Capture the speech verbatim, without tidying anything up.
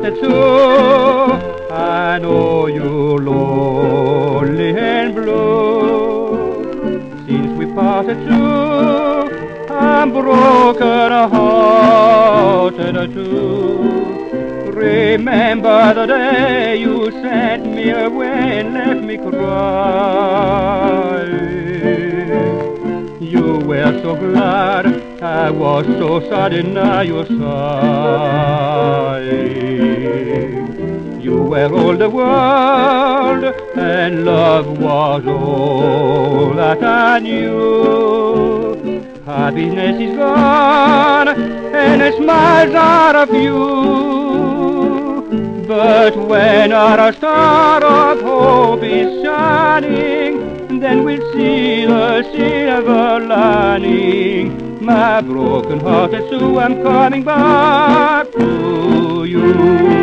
parted, Sue, I know you're lonely and blue. Since we parted, Sue, I'm broken hearted too. Remember the day you sent me away and left me crying. You were so glad, I was so sad, and now you're sighing. You were all the world, and love was all that I knew. Happiness is gone, and the smiles are a few. But when our star of hope is shining, then we'll see the silver lining. My broken-hearted Sue, I'm coming back to you.